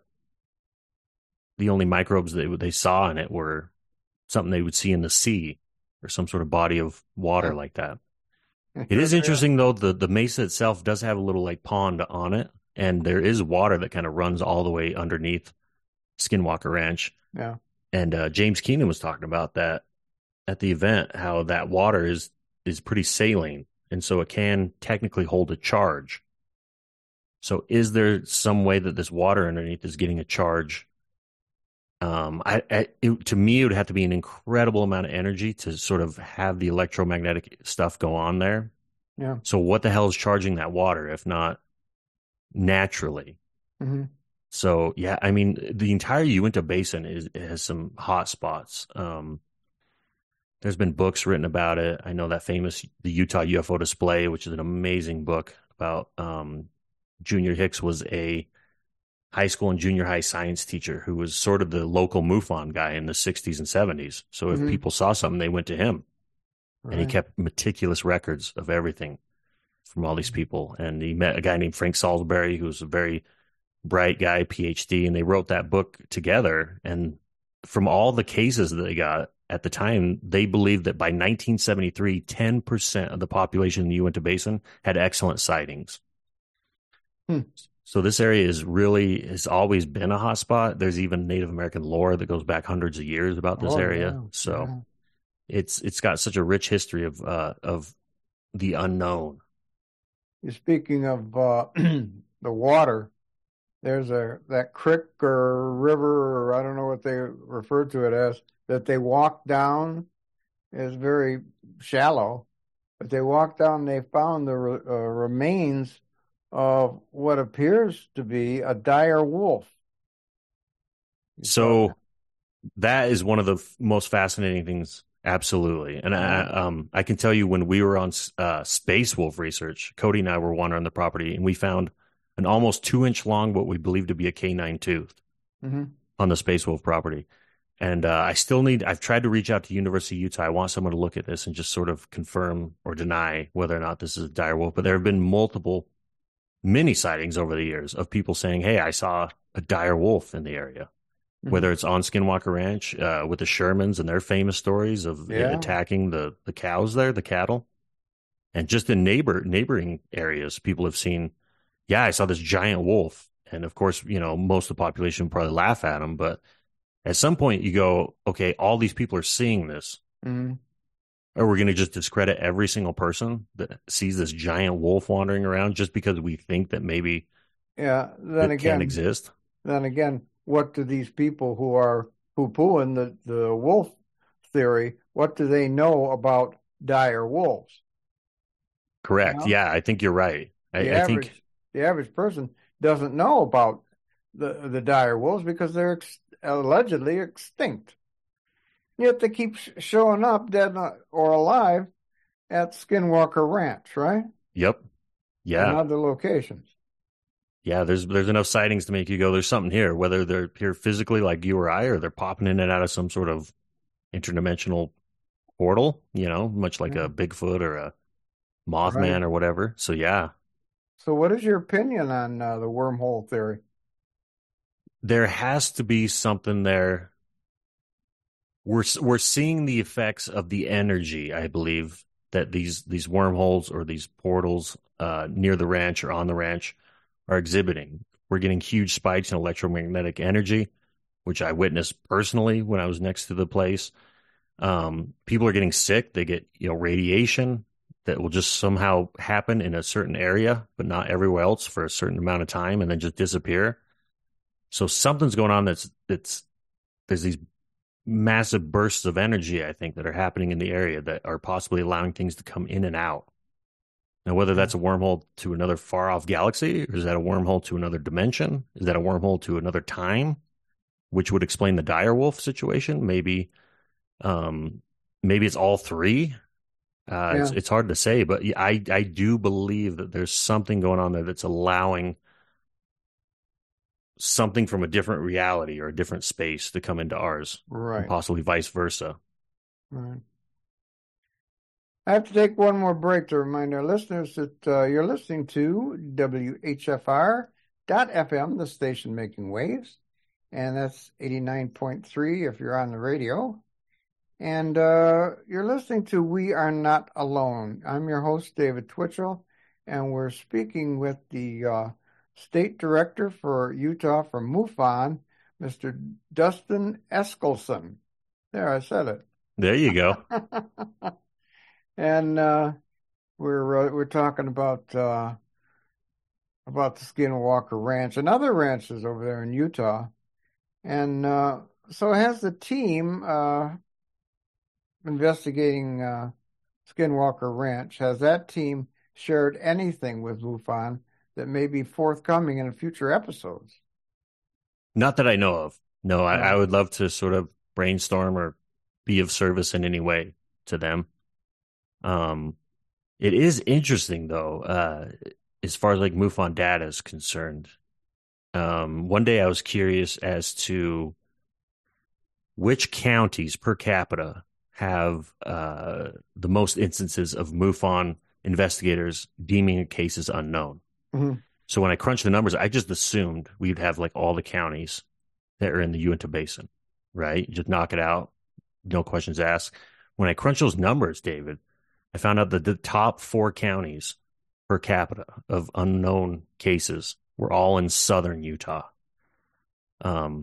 the only microbes that they saw in it were something they would see in the sea or some sort of body of water like that. It is Yeah. interesting though, the mesa itself does have a little like pond on it, and there is water that kind of runs all the way underneath Skinwalker Ranch. Yeah. And James Keenan was talking about that at the event, how that water is pretty saline, and so it can technically hold a charge. So is there some way that this water underneath is getting a charge? To me, it would have to be an incredible amount of energy to sort of have the electromagnetic stuff go on there. Yeah. So what the hell is charging that water if not naturally? Hmm. So yeah, I mean, the entire Uinta Basin has some hot spots. There's been books written about it. I know that famous the Utah UFO Display, which is an amazing book about Junior Hicks was a high school and junior high science teacher who was sort of the local MUFON guy in the 60s and 70s. So if Hmm. people saw something, they went to him, and he Right. kept meticulous records of everything from all these people. And he met a guy named Frank Salisbury, who was a very bright guy, PhD, and they wrote that book together. And from all the cases that they got at the time, they believed that by 1973, 10% of the population in the Uinta Basin had excellent sightings. Hmm. So this area has always been a hot spot. There's even Native American lore that goes back hundreds of years about this Oh, area. yeah. So Yeah. it's got such a rich history of the unknown. You're speaking of the water. There's that creek or river, or I don't know what they refer to it as, that they walk down is very shallow, but they walked down, they found the remains of what appears to be a dire wolf. You saw So that is one of the most fascinating things. Absolutely. And that? I can tell you when we were on space wolf research, Cody and I were wandering the property, and we found an almost 2 inch long, what we believe to be a canine tooth Hmm. on the space wolf property. And I've tried to reach out to University of Utah. I want someone to look at this and just sort of confirm or deny whether or not this is a dire wolf. But there have been multiple mini sightings over the years of people saying, hey, I saw a dire wolf in the area, Hmm. whether it's on Skinwalker Ranch with the Shermans and their famous stories of it Yeah. attacking the cows there, the cattle, and just in neighboring areas, people have seen, yeah, I saw this giant wolf. And of course, most of the population would probably laugh at them, but at some point you go, okay, all these people are seeing this. Hmm. Are we going to just discredit every single person that sees this giant wolf wandering around just because we think that maybe Yeah. Then it can't again, exist? what do these people who are poo-pooing the wolf theory, what do they know about dire wolves? You Correct. know, Yeah, I think you're right. the I think average the average person doesn't know about the dire wolves because they're allegedly extinct. Yet they keep showing up dead or alive at Skinwalker Ranch, right? yep. And Yeah. other locations. Yeah, there's enough sightings to make you go, there's something here, whether they're here physically like you or I, or they're popping in and out of some sort of interdimensional portal, much like Yeah. a Bigfoot or a Right. Mothman or whatever. So yeah, So, what is your opinion on the wormhole theory? there has to be something there. We're seeing the effects of the energy, I believe, that these wormholes or these portals near the ranch or on the ranch are exhibiting. We're getting huge spikes in electromagnetic energy, which I witnessed personally when I was next to the place. People are getting sick. They get, radiation that will just somehow happen in a certain area, but not everywhere else for a certain amount of time and then just disappear. So something's going on there's these massive bursts of energy, I think, that are happening in the area that are possibly allowing things to come in and out. Now, whether Yeah. that's a wormhole to another far off galaxy, or is that a wormhole to another dimension? Is that a wormhole to another time, which would explain the direwolf situation? Um, maybe it's all three. It's Yeah. it's hard to say, but I do believe that there's something going on there that's allowing something from a different reality or a different space to come into ours, and Right. possibly vice versa. Right. I have to take one more break to remind our listeners that you're listening to WHFR.FM, the station making waves, and that's 89.3 if you're on the radio. And you're listening to We Are Not Alone. I'm your host, David Twitchell, and we're speaking with the State Director for Utah from MUFON, Mr. Dustin Eskelson. There, I said it. There you go. And we're talking about the Skinwalker Ranch and other ranches over there in Utah. And so has the team investigating Skinwalker Ranch, has that team shared anything with MUFON that may be forthcoming in future episodes? Not that I know of. No, I No. would love to sort of brainstorm or be of service in any way to them. Um, it is interesting though, as far as like MUFON data is concerned. One day I was curious as to which counties per capita have the most instances of MUFON investigators deeming a case as unknown. Mhm. So when I crunched the numbers, I just assumed we'd have like all the counties that are in the Uinta Basin, right? Just knock it out, no questions asked. When I crunched those numbers, David, I found out that the top four counties per capita of unknown cases were all in southern Utah. Um,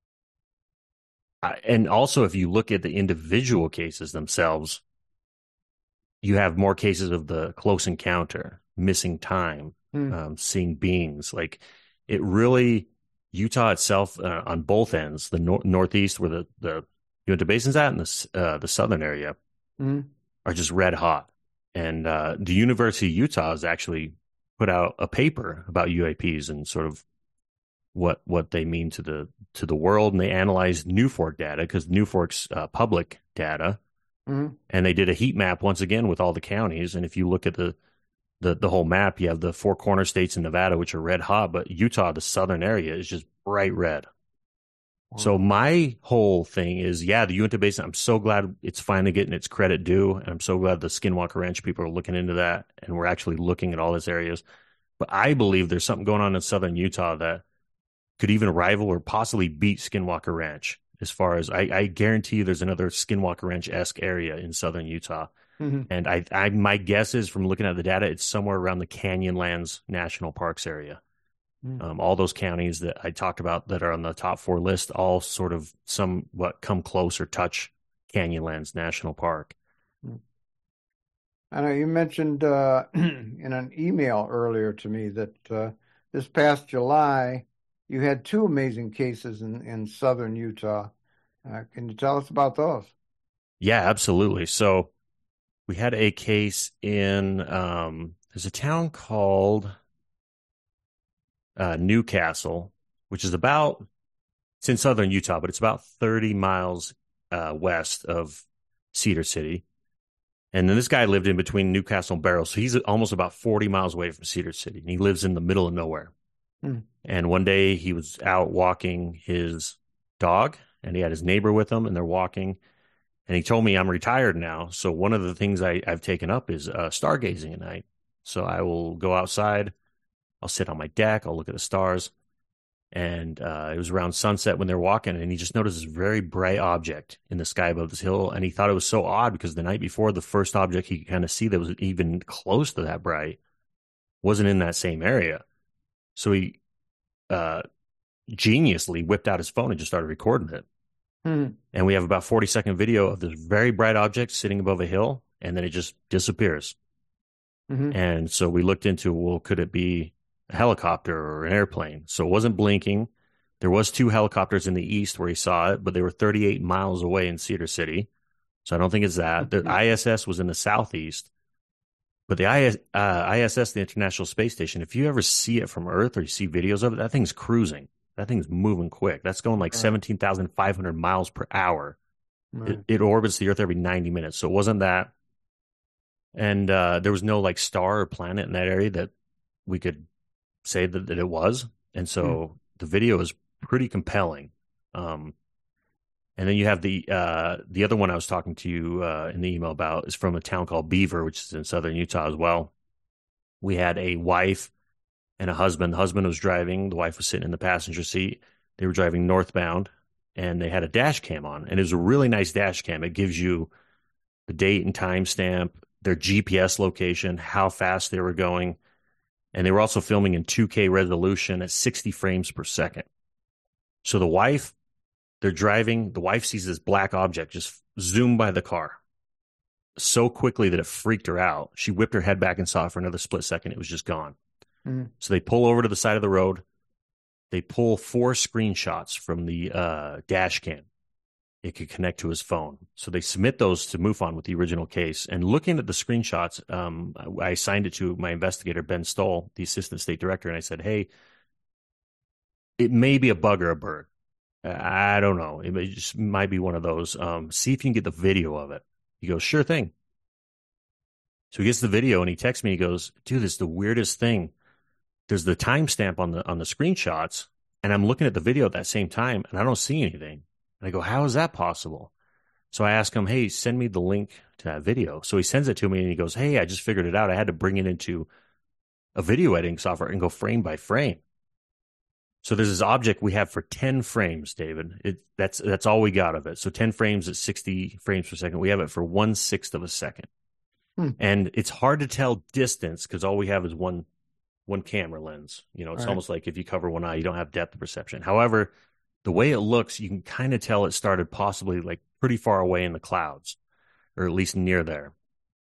and also, if you look at the individual cases themselves, you have more cases of the close encounter, missing time, Mm. seeing beings. Like it really, Utah itself on both ends, the northeast where the Uinta Basin's at, and the southern area Mm. are just red hot. And the University of Utah has actually put out a paper about UAPs and sort of what they mean to the world, and they analyzed NUFORC data because NUFORC's public data, Mm. and they did a heat map once again with all the counties. And if you look at the whole map, you have the four corner states in Nevada, which are red hot, but Utah, the southern area, is just bright red. So Wow. my whole thing is, yeah, the Uinta Basin, I'm so glad it's finally getting its credit due. And I'm so glad the Skinwalker Ranch people are looking into that. And we're actually looking at all these areas. But I believe there's something going on in southern Utah that could even rival or possibly beat Skinwalker Ranch. As far as I guarantee you there's another Skinwalker Ranch-esque area in southern Utah. Mhm. And my guess is from looking at the data, it's somewhere around the Canyonlands National Parks area. Mm. All those counties that I talked about that are on the top four list, all sort of somewhat come close or touch Canyonlands National Park. Mm. I know you mentioned in an email earlier to me that this past July you had two amazing cases in southern Utah. Can you tell us about those? Yeah, absolutely. So we had a case in there's a town called Newcastle, which is it's in southern Utah, but it's about 30 miles west of Cedar City. And then this guy lived in between Newcastle and Barrow. So he's almost about 40 miles away from Cedar City. And he lives in the middle of nowhere. Mm. And one day he was out walking his dog, and he had his neighbor with him, and they're walking. And he told me I'm retired now. So one of the things I've taken up is stargazing at night. So I will go outside. I'll sit on my deck. I'll look at the stars. And it was around sunset when they're walking, and he just noticed this very bright object in the sky above this hill. And he thought it was so odd because the night before, the first object he could kind of see that was even close to that bright wasn't in that same area. So he geniusly whipped out his phone and just started recording it. And we have about 40-second video of this very bright object sitting above a hill, and then it just disappears. And so we looked into, well, could it be a helicopter or an airplane? So it wasn't blinking. There was 2 helicopters in the east where he saw it, but they were 38 miles away in Cedar City. So I don't think it's that. The ISS was in the southeast. But the ISS, the International Space Station, if you ever see it from Earth or you see videos of it, that thing's cruising. That thing's moving quick. That's going like 17,500 miles per hour. It orbits the Earth every 90 minutes. So it wasn't that. And there was no like star or planet in that area that we could say that it was. And so the video is pretty compelling. And then you have the other one I was talking to you in the email about is from a town called Beaver, which is in southern Utah as well. We had a wife and a husband. The husband was driving. The wife was sitting in the passenger seat. They were driving northbound, and they had a dash cam on. And it was a really nice dash cam. It gives you the date and time stamp, their GPS location, how fast they were going. And they were also filming in 2K resolution at 60 frames per second. So they're driving. The wife sees this black object just zoom by the car so quickly that it freaked her out. She whipped her head back and saw it for another split second. It was just gone. So they pull over to the side of the road. They pull 4 screenshots from the dash cam. It could connect to his phone. So they submit those to MUFON with the original case. And looking at the screenshots, I assigned it to my investigator, Ben Stoll, the assistant state director, and I said, hey, it may be a bug or a bird. I don't know. It just might be one of those. See if you can get the video of it. He goes, sure thing. So he gets the video and he texts me. He goes, dude, this is the weirdest thing. There's the timestamp on the screenshots, and I'm looking at the video at that same time, and I don't see anything. And I go, how is that possible? So I ask him, hey, send me the link to that video. So he sends it to me, and he goes, hey, I just figured it out. I had to bring it into a video editing software and go frame by frame. So there's this object we have for 10 frames, David. That's all we got of it. So 10 frames at 60 frames per second. We have it for 1/6 of a second. And it's hard to tell distance because all we have is one camera lens. You know, it's almost like if you cover one eye, you don't have depth perception. However, the way it looks, you can kind of tell it started possibly like pretty far away in the clouds, or at least near there.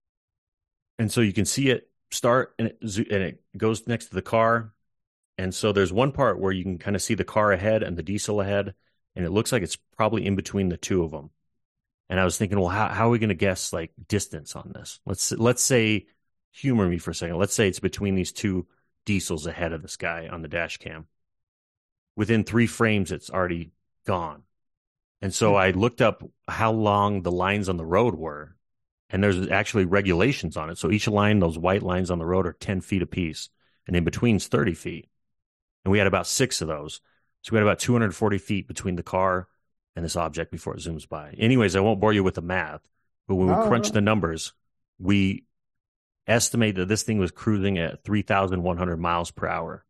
And so you can see it start and it goes next to the car. And so there's one part where you can kind of see the car ahead and the diesel ahead, and it looks like it's probably in between the two of them. And I was thinking, well, how are we going to guess like distance on this? Let's say, humor me for a second. Let's say it's between these 2 diesels ahead of this guy on the dash cam. Within 3 frames, it's already gone. And so I looked up how long the lines on the road were, and there's actually regulations on it. So each line, those white lines on the road, are 10 feet apiece, and in between's 30 feet. And we had about 6 of those. So we had about 240 feet between the car and this object before it zooms by. Anyways, I won't bore you with the math, but when we crunch the numbers, we estimate that this thing was cruising at 3,100 miles per hour.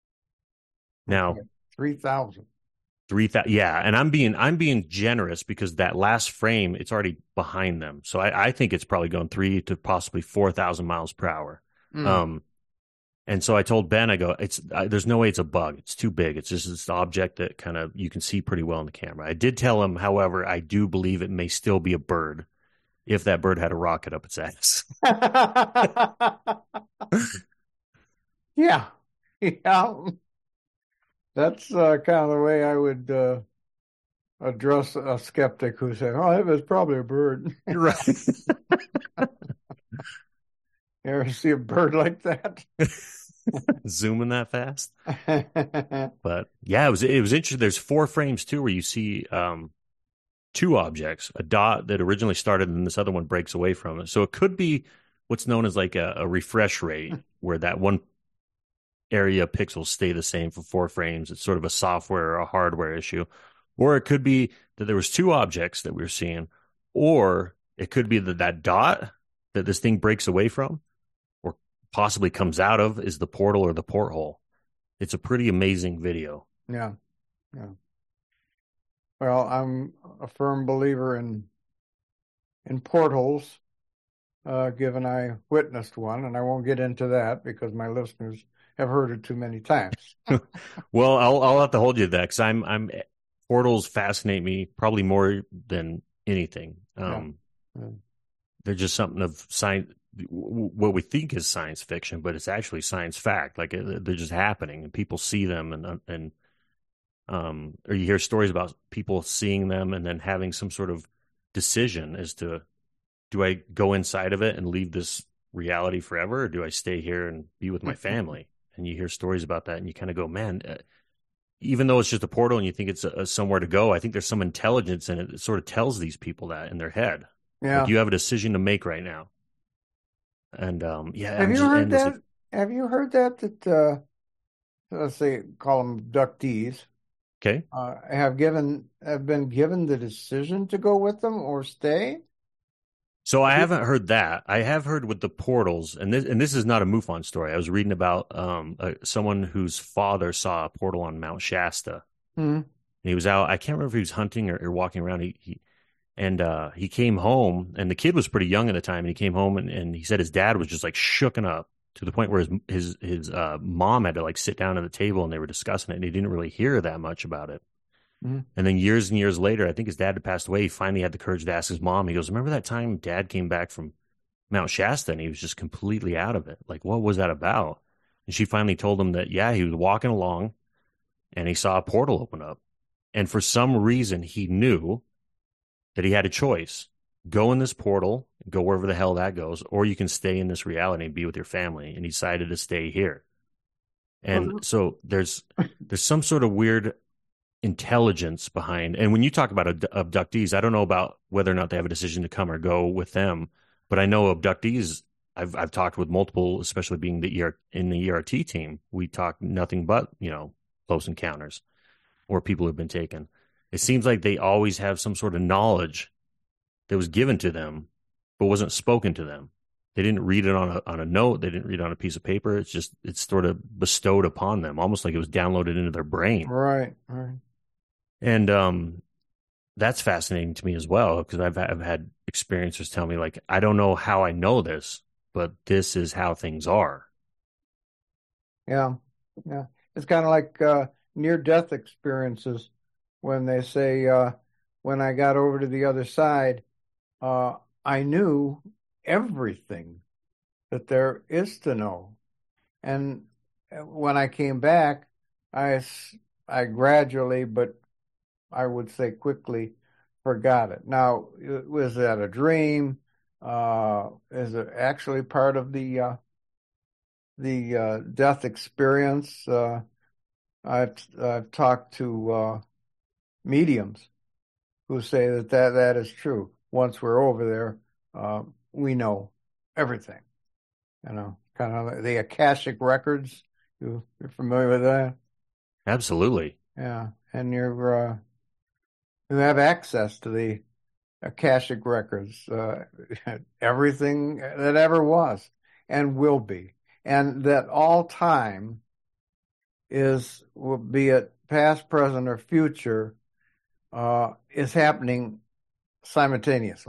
Now, 3,000. 3,000, yeah. And I'm being generous because that last frame, it's already behind them. So I think it's probably going 3 to possibly 4,000 miles per hour. And so I told Ben, I go, there's no way it's a bug. It's too big. It's just this object that kind of you can see pretty well in the camera. I did tell him, however, I do believe it may still be a bird if that bird had a rocket up its ass. Yeah. That's kind of the way I would address a skeptic who said, oh, it was probably a bird. Right. You ever see a bird like that? Zooming that fast? But yeah, it was interesting. There's 4 frames too where you see 2 objects, a dot that originally started and this other one breaks away from it. So it could be what's known as like a refresh rate, where that one area pixels stay the same for 4 frames. It's sort of a software or a hardware issue. Or it could be that there was 2 objects that we were seeing. or it could be that dot that this thing breaks away from, or possibly comes out of, is the portal or the porthole. It's a pretty amazing video. Yeah. Yeah. Well, I'm a firm believer in portholes, given I witnessed one, and I won't get into that because my listeners have heard it too many times. Well, I'll have to hold you to that because I'm portals fascinate me probably more than anything. Yeah. They're just something of science, what we think is science fiction, but it's actually science fact. Like they're just happening, and people see them, and or you hear stories about people seeing them and then having some sort of decision as to, do I go inside of it and leave this reality forever, or do I stay here and be with my family? And you hear stories about that, and you kind of go, man, even though it's just a portal and you think it's somewhere to go, I think there's some intelligence in it that sort of tells these people that in their head. Yeah. Like, you have a decision to make right now. And yeah. Have you heard that? Have you heard that let's say, call them abductees, okay, have been given the decision to go with them or stay? So I haven't heard that. I have heard with the portals, and this is not a MUFON story. I was reading about someone whose father saw a portal on Mount Shasta. Mm-hmm. And he was out. I can't remember if he was hunting or walking around. He came home, and the kid was pretty young at the time. And he came home, and he said his dad was just like shooken up to the point where his mom had to like sit down at the table, and they were discussing it, and he didn't really hear that much about it. Mm-hmm. And then years and years later, I think his dad had passed away. He finally had the courage to ask his mom. He goes, "Remember that time Dad came back from Mount Shasta and he was just completely out of it? Like, what was that about?" And she finally told him that, yeah, he was walking along and he saw a portal open up. And for some reason, he knew that he had a choice. Go in this portal, go wherever the hell that goes, or you can stay in this reality and be with your family. And he decided to stay here. And so there's some sort of weird intelligence behind. And when you talk about abductees, I don't know about whether or not they have a decision to come or go with them, but I know abductees. I've talked with multiple, especially being in the ERT team. We talk nothing but close encounters where people have been taken. It seems like they always have some sort of knowledge that was given to them, but wasn't spoken to them. They didn't read it on a note. They didn't read it on a piece of paper. It's sort of bestowed upon them, almost like it was downloaded into their brain. Right. And that's fascinating to me as well, because I've had experiencers tell me, like, I don't know how I know this, but this is how things are. Yeah. It's kind of like near-death experiences when they say, when I got over to the other side, I knew everything that there is to know. And when I came back, I gradually, but I would say quickly, forgot it. Now, was that a dream? Is it actually part of the death experience? I've talked to mediums who say that is true. Once we're over there, we know everything. Kind of the Akashic records. You're familiar with that? Absolutely. Yeah, and you have access to the Akashic records, everything that ever was and will be, and that all time will be it past, present, or future, is happening simultaneously.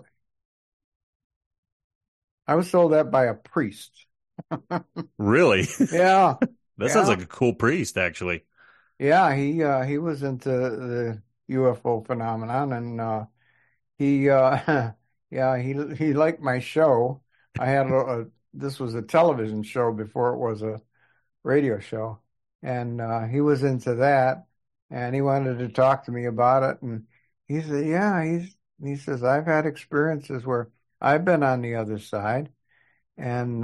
I was told that by a priest. Really? Yeah. That sounds like a cool priest, actually. Yeah, he was into the UFO phenomenon, and he liked my show. I had this was a television show before it was a radio show, and he was into that, and he wanted to talk to me about it. And he said, "Yeah," he says, "I've had experiences where I've been on the other side, and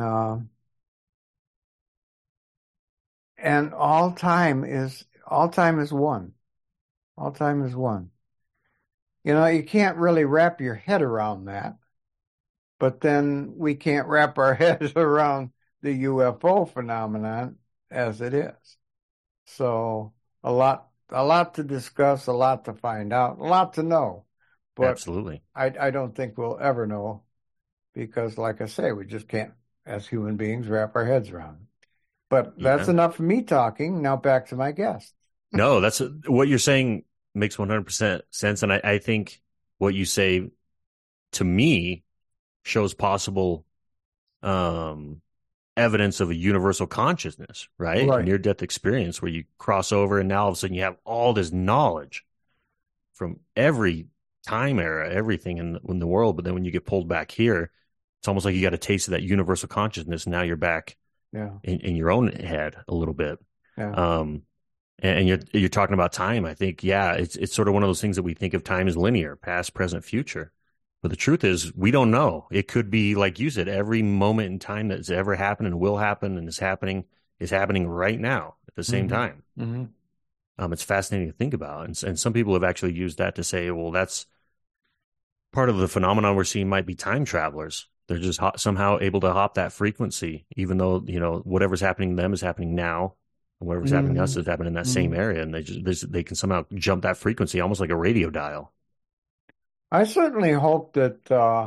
all time is one. All time is one." You can't really wrap your head around that, but then we can't wrap our heads around the UFO phenomenon as it is. So a lot to discuss, a lot to find out, a lot to know. but Absolutely. I don't think we'll ever know because, like I say, we just can't, as human beings, wrap our heads around it. But that's Yeah. enough for me talking. Now back to my guest. No, that's what you're saying makes 100% sense. And I think what you say to me shows possible um, evidence of a universal consciousness, right? A Right. near-death experience where you cross over and now all of a sudden you have all this knowledge from every time era, everything in the world. But then when you get pulled back here, it's almost like you got a taste of that universal consciousness. And now you're back Yeah. in your own head a little bit. Yeah. And you're talking about time. I think, yeah, it's sort of one of those things that we think of time as linear, past, present, future. But the truth is, we don't know. It could be, like you said, every moment in time that's ever happened and will happen and is happening right now at the same Mm-hmm. time. Mm-hmm. It's fascinating to think about. And some people have actually used that to say, well, that's part of the phenomenon we're seeing might be time travelers. They're just somehow able to hop that frequency, even though, whatever's happening to them is happening now. And whatever's happening to us is happening in that same Mm-hmm. area. And they can somehow jump that frequency almost like a radio dial. I certainly hope that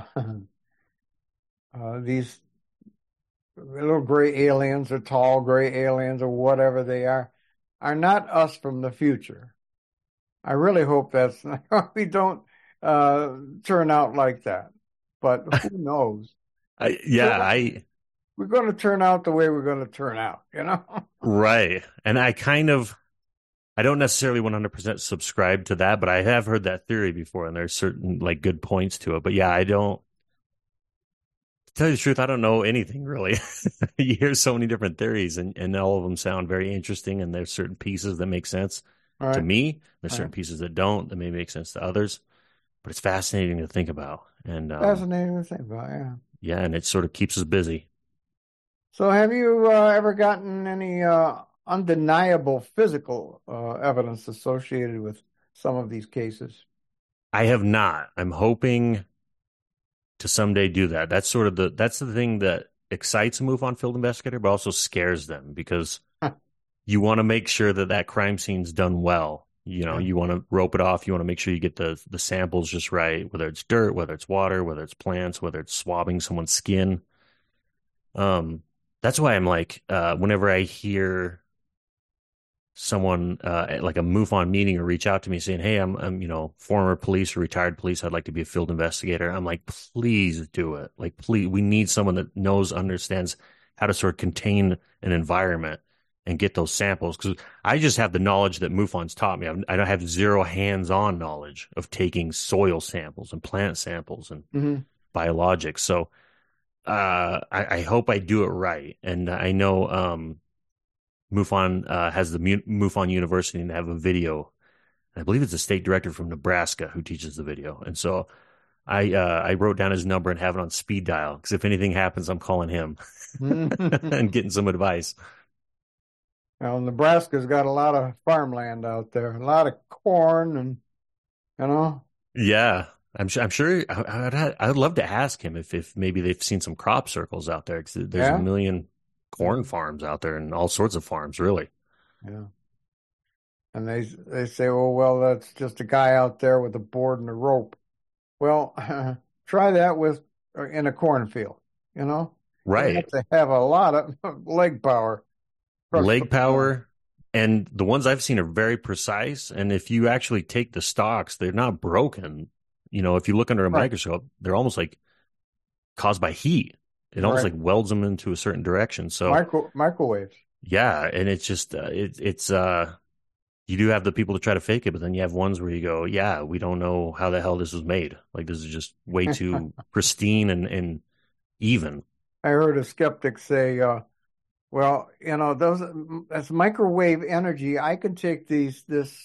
these little gray aliens or tall gray aliens or whatever they are not us from the future. I really hope that's we don't turn out like that. But who knows? We're going to turn out the way we're going to turn out, Right. And I don't necessarily 100% subscribe to that, but I have heard that theory before, and there's certain like good points to it. But yeah, to tell you the truth, I don't know anything really. You hear so many different theories, and all of them sound very interesting, and there's certain pieces that make sense All to right. me. There's All certain right. pieces that don't, that may make sense to others, but it's fascinating to think about. And Fascinating to think about, yeah. yeah, and it sort of keeps us busy. So have you ever gotten any undeniable physical evidence associated with some of these cases? I have not. I'm hoping to someday do that. That's the thing that excites a MUFON field investigator, but also scares them because you want to make sure that crime scene's done well. Yeah. You want to rope it off. You want to make sure you get the samples just right, whether it's dirt, whether it's water, whether it's plants, whether it's swabbing someone's skin. That's why I'm like, whenever I hear someone at like a MUFON meeting or reach out to me saying, "Hey, I'm former police or retired police. I'd like to be a field investigator." I'm like, please do it. Like, please, we need someone that understands how to sort of contain an environment and get those samples. Because I just have the knowledge that MUFON's taught me. I don't have zero hands-on knowledge of taking soil samples and plant samples and biologics. So I hope I do it right. And I know MUFON has the MUFON University and they have a video. I believe it's a state director from Nebraska who teaches the video. And so I wrote down his number and have it on speed dial because if anything happens, I'm calling him and getting some advice. Well, Nebraska's got a lot of farmland out there, a lot of corn, and Yeah, I'm sure. I'd love to ask him if maybe they've seen some crop circles out there because there's a million corn farms out there and all sorts of farms, really. Yeah. And they say, "Oh, well, that's just a guy out there with a board and a rope." Well, try that in a cornfield, Right. You have to have a lot of leg power. Leg power, and the ones I've seen are very precise. And if you actually take the stalks, they're not broken. If you look under a microscope, they're almost like caused by heat. It almost like welds them into a certain direction. So microwaves. Yeah, and it's just it's you do have the people to try to fake it, but then you have ones where you go, yeah, we don't know how the hell this was made. Like this is just way too pristine and even. I heard a skeptic say, well, that's microwave energy. I can take these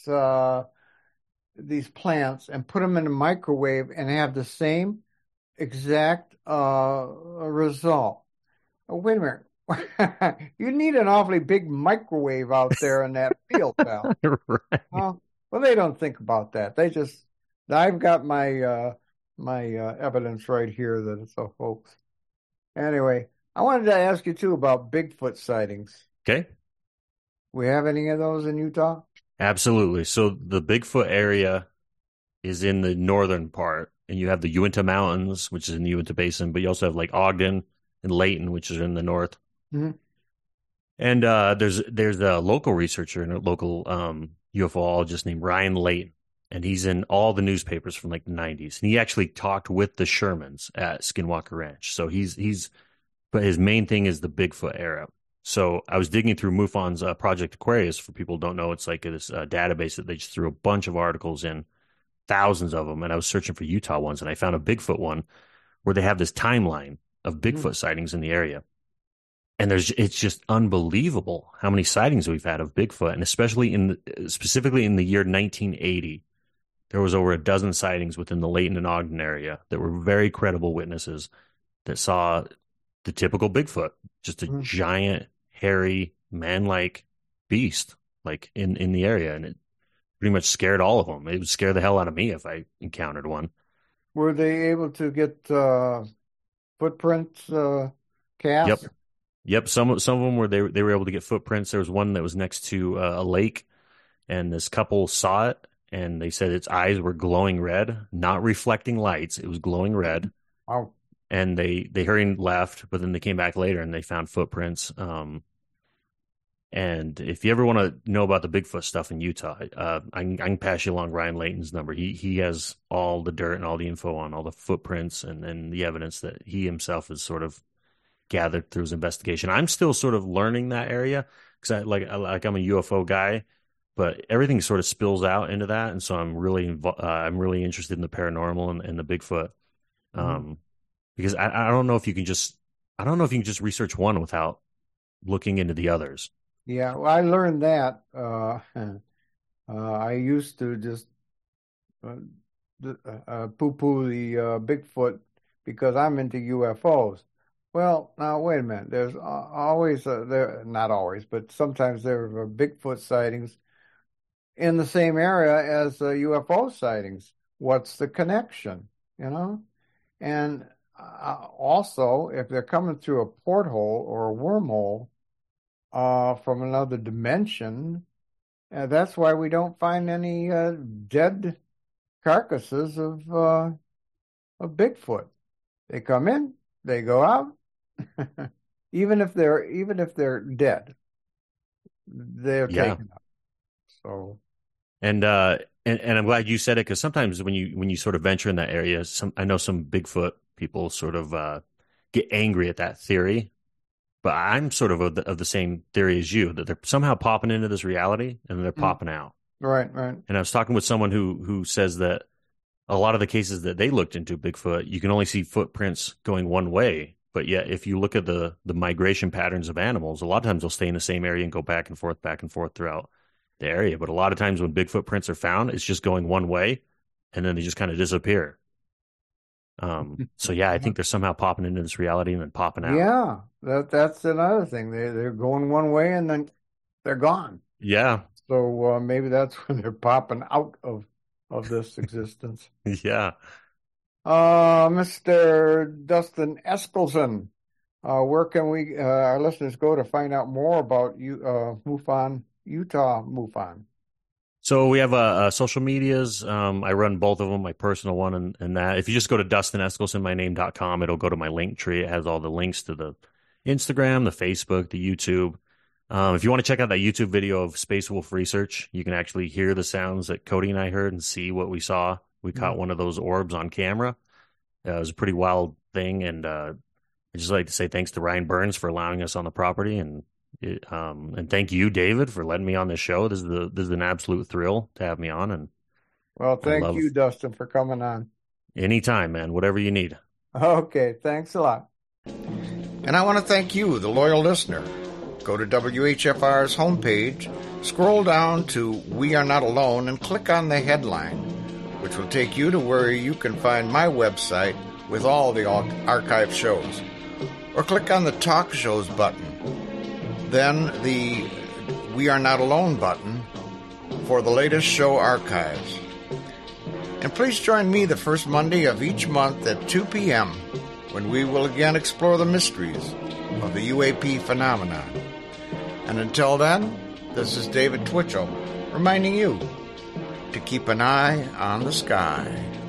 plants and put them in a microwave and have the same exact result. Oh, wait a minute. You need an awfully big microwave out there in that field, pal. Right. Well, they don't think about that. I've got my evidence right here that it's a hoax. Anyway, I wanted to ask you too about Bigfoot sightings. Okay. We have any of those in Utah? Absolutely. So the Bigfoot area is in the northern part, and you have the Uinta Mountains, which is in the Uinta Basin, but you also have like Ogden and Layton, which is in the north. Mm-hmm. And there's a local researcher and a local UFOologist named Ryan Layton, and he's in all the newspapers from like the 90s. And he actually talked with the Shermans at Skinwalker Ranch. So but his main thing is the Bigfoot era. So I was digging through MUFON's Project Aquarius. For people who don't know, it's like this database that they just threw a bunch of articles in, thousands of them. And I was searching for Utah ones, and I found a Bigfoot one where they have this timeline of Bigfoot sightings in the area. And it's just unbelievable how many sightings we've had of Bigfoot, and especially specifically in the year 1980, there was over a dozen sightings within the Layton and Ogden area that were very credible witnesses that saw the typical Bigfoot, just a giant, hairy, man-like beast, like in the area, and it pretty much scared all of them. It would scare the hell out of me if I encountered one. Were they able to get footprints cast? Yep. Some of them were they were able to get footprints. There was one that was next to a lake, and this couple saw it, and they said its eyes were glowing red, not reflecting lights. It was glowing red. Wow. And they hurried and left, but then they came back later and they found footprints. And if you ever want to know about the Bigfoot stuff in Utah, I can pass you along Ryan Layton's number. He has all the dirt and all the info on all the footprints and the evidence that he himself has sort of gathered through his investigation. I'm still sort of learning that area because I'm a UFO guy, but everything sort of spills out into that, and so I'm really interested in the paranormal and the Bigfoot. Because I don't know if you can just research one without looking into the others. Yeah, well, I learned that. I used to just poo-poo the Bigfoot because I'm into UFOs. Well, now wait a minute. There's always not always, but sometimes there are Bigfoot sightings in the same area as UFO sightings. What's the connection? And also, if they're coming through a porthole or a wormhole from another dimension, that's why we don't find any dead carcasses of Bigfoot. They come in, they go out. even if they're dead, they're taken up. So, and I'm glad you said it, because sometimes when you sort of venture in that area, I know some Bigfoot people sort of get angry at that theory, but I'm sort of the same theory as you, that they're somehow popping into this reality and then they're popping out. Right. And I was talking with someone who says that a lot of the cases that they looked into Bigfoot, you can only see footprints going one way. But yet, if you look at the migration patterns of animals, a lot of times they'll stay in the same area and go back and forth throughout the area. But a lot of times when Bigfoot prints are found, it's just going one way, and then they just kind of disappear. So yeah, I think they're somehow popping into this reality and then popping out. Yeah, that's another thing. They're going one way and then they're gone. Yeah. So maybe that's when they're popping out of this existence. Yeah. Mr. Dustin Eskelson, where can our listeners go to find out more about MUFON, Utah MUFON? So we have social medias. I run both of them, my personal one and that. If you just go to DustinEskelsonMyName.com, it'll go to my link tree. It has all the links to the Instagram, the Facebook, the YouTube. If you want to check out that YouTube video of Space Wolf Research, you can actually hear the sounds that Cody and I heard and see what we saw. We caught one of those orbs on camera. It was a pretty wild thing, and I'd just like to say thanks to Ryan Burns for allowing us on the property, and thank you, David, for letting me on this show. This is an absolute thrill to have me on, and well, thank you, Dustin, for coming on. Anytime, man. Whatever you need. Okay, thanks a lot. And I want to thank you, the loyal listener. Go to WHFR's homepage, scroll down to We Are Not Alone, and click on the headline, which will take you to where you can find my website with all the archive shows. Or click on the Talk Shows button, then the We Are Not Alone button for the latest show archives. And please join me the first Monday of each month at 2 p.m. when we will again explore the mysteries of the UAP phenomenon. And until then, this is David Twitchell reminding you, to keep an eye on the sky.